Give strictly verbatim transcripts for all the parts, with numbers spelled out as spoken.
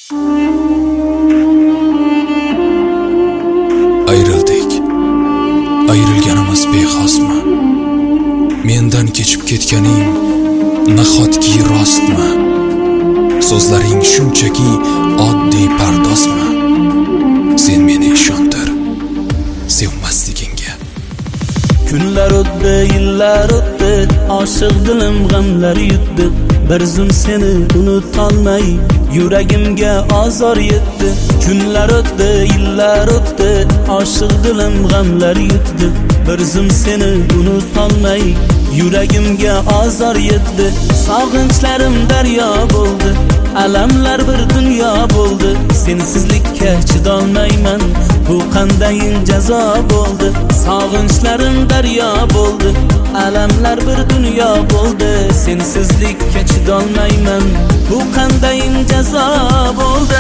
Ayrıldik. Ayrılganimiz bexosmi? Mendan kechib ketganing nahotki rostmi? So'zlaring shunchaki oddiy pardozmi? Sen meni ishontir sevmasligingga. Kunlar o'tdi, yillar o'tdi, oshiq dilim g'amlar yutdi. Bir zum seni unutolmay yuragimga azor yetdi. Kunlar o'tdi, yillar o'tdi, oshiq dilim g'amlar yutdi. Bir zum seni unutolmay yuragimga azor yetdi. Sog'inchlarim daryo bo'ldi, alamlar bir dunyo bo'ldi. Sensizlikka chidolmayman, bu qandayin jazo bo'ldi. Sog'inchlarim daryo bo'ldi, alamlar bir dunyo bo'ldi. Sensizlikka chidolmayman, bu qandayin jazo bo'ldi.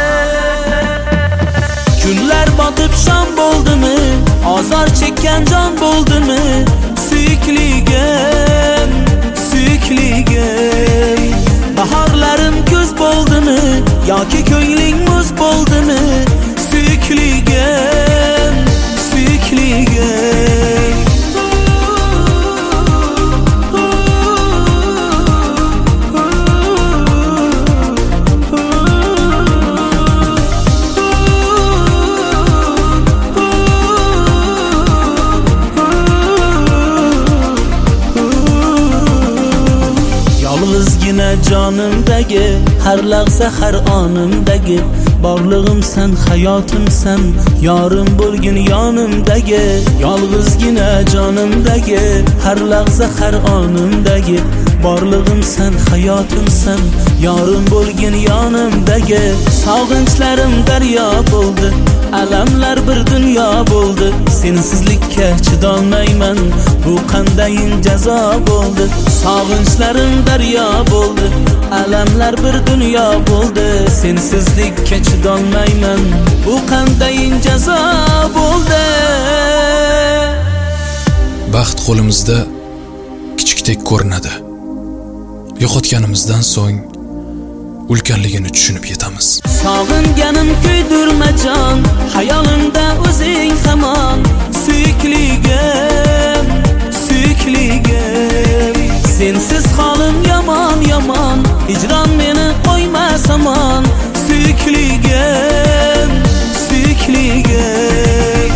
Kunlar botib sham bo'ldimi, azor chekkan jon bo'ldimi? Suyukligim, suyukligim. Bahorlarim kuz bo'ldimi, yoki ko'ngling muz bo'ldimi? Suyukligim, suyukligim. Yolg'izgina jonimdagi, har lahza har onimdagi, borlig'imsan, hayotimsan, yorim bo'lgin yonimdagi. Yolg'izgina jonimdagi, har lahza har onimdagi, borlig'imsan, hayotimsan, yorim bo'lgin yonimdagi. Sog'inchlarim daryo bo'ldi, alamlar bir dunyo bo'ldi. Sensizlikka chidolmayman, bu qandayin jazo bo'ldi. Sog'inchlarim daryo bo'ldi, alamlar bir dunyo bo'ldi. Sensizlikka chidolmayman, bu qandayin jazo bo'ldi. Baxt qo'limizda kichikdek ko'rinadi. Yo'qotganimizdan so'ng ulkanligini tushunib yetamiz. Sog'inganim kuydirma jon, hayolimda o'zing hamon. Suyukligim, suyukligim. Sensiz holim yomon yomon, hijron meni qo'ymas amon. Suyukligim, suyukligim.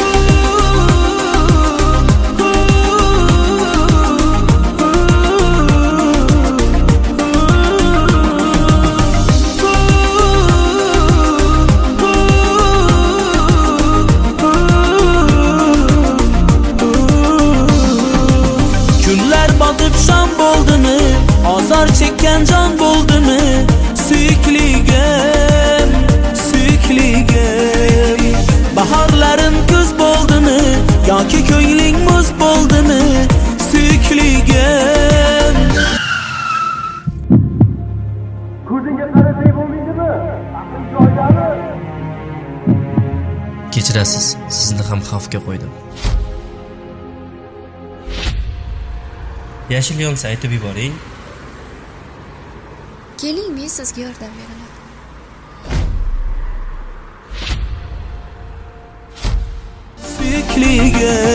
Botib sham bo'ldimi, azor chekkan jon bo'ldimi? Suyukligim, suyukligim. Bahorlarim kuz bo'ldimi, yoki ko'ngling muz bo'ldimi? Suyukligim. Ko'zingga qarasang bo'lmaydimi? Aql joydami? Kechirasiz, sizni ham xavfga qo'ydim. Yashil yonsa aytib yuboring. Keling, men sizga yordam beraman. Suyukligim.